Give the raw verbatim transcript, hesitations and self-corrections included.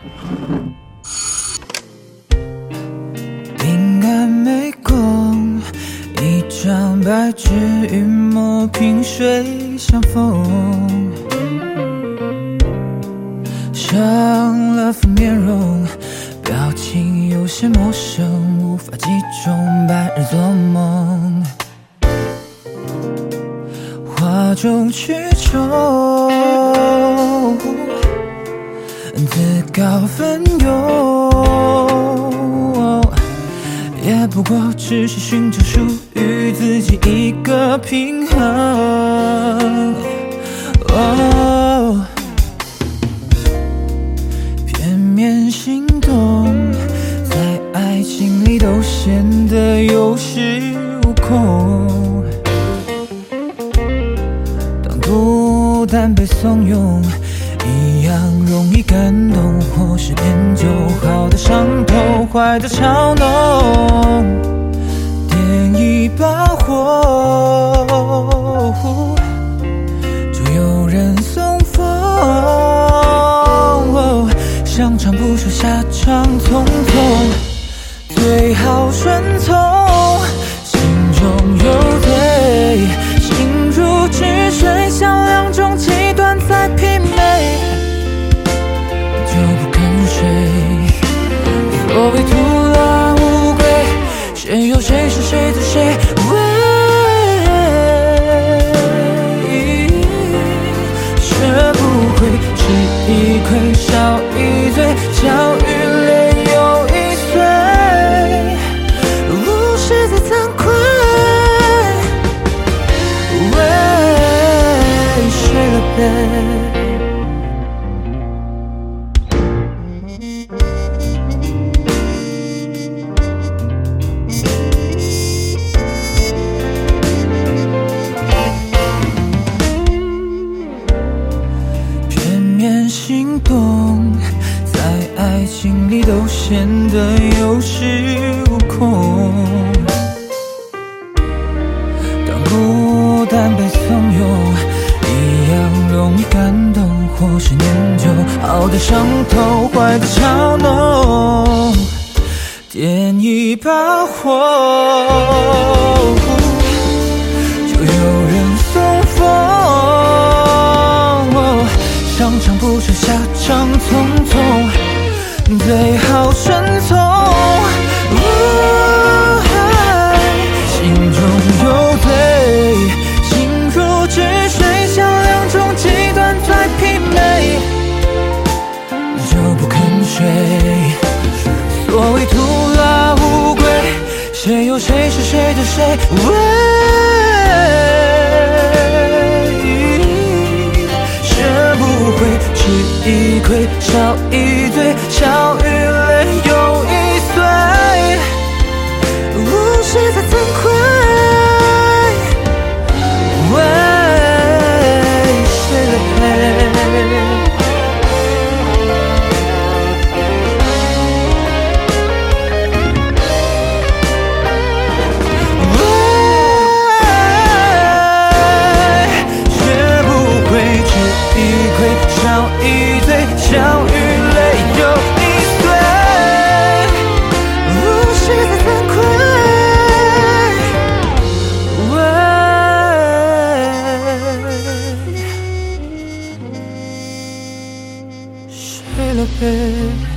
阴暗湄公，一张白纸，云墨萍水相逢。上了副面容，表情有些陌生，无法集中，白日做梦。哗众取宠，自告奋勇，也不过只是寻找属于自己一个平衡。哦，片面心动，在爱情里都显得有恃无恐。当孤单被怂恿，一样容易感动，或是练就好的伤痛，坏的嘲弄，点一把火，就有人送风。想唱不出下场匆匆，最好顺从，心中有对，心如止水，像两种极端在媲美，就不肯睡。所谓徒劳无归，谁有谁是谁的谁？学不会吃一亏少一醉，笑与泪又一岁，物是在惭愧，为谁了悲？心动，在爱情里都显得有恃无恐。当孤单被怂恿，一样容易感动，或是念旧好的伤痛，坏的嘲弄，点一把火，就有人送风。想唱不出下场匆匆，最好顺从。心中有对，心如止水，像两种极端在媲美，就不肯睡。所谓徒劳无归，谁有谁是谁的谁？吃一亏少一醉，笑与泪又一岁，物是在惭愧，为谁了悲？少一醉，笑与泪又一岁，物是在惭愧，为谁了悲？